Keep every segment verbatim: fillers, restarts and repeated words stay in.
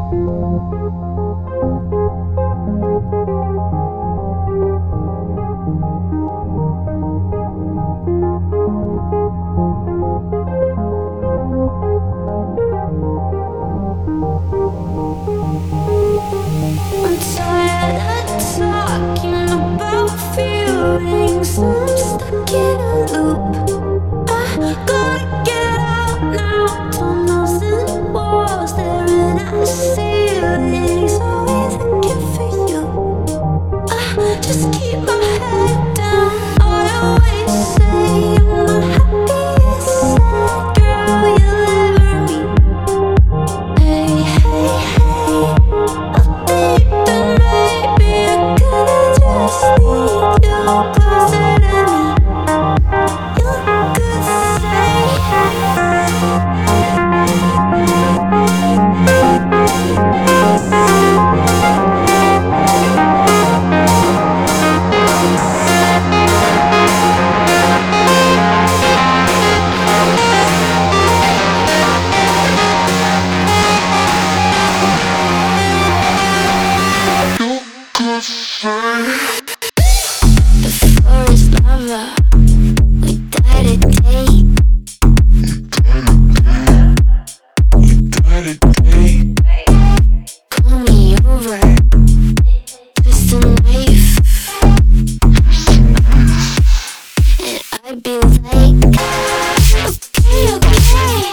I'm tired of talking about feelings. I'm stuck in a loop. I gotta get out now. Tunnels and walls staring at the ceilings. Always looking for you. I just keep my head down. I always say I'm the happiest sad girl you'll ever meet. Hey, hey, hey. I think that maybe I could just need you closer to me. You could forest lava, we died a day. Call me over, twist a knife, and I'd be like, okay, okay.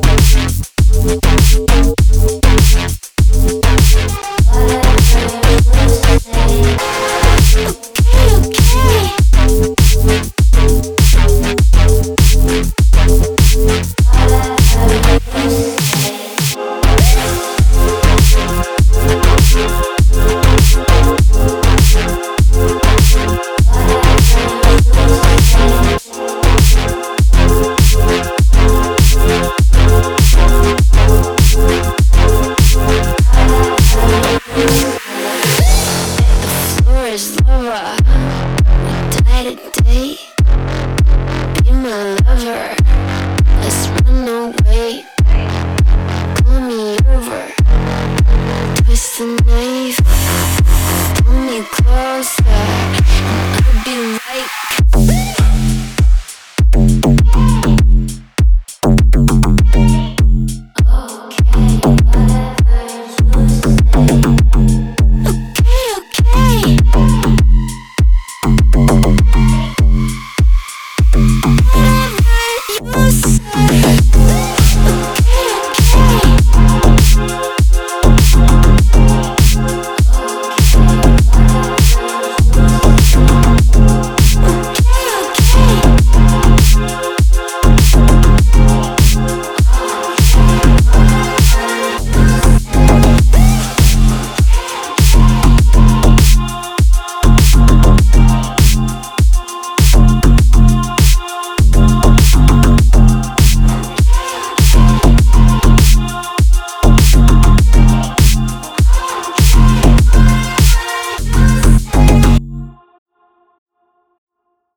Forest lover, we died a day. Be my lover, let's run away. Call me over, twist the knife, pull me closer, and I'll be right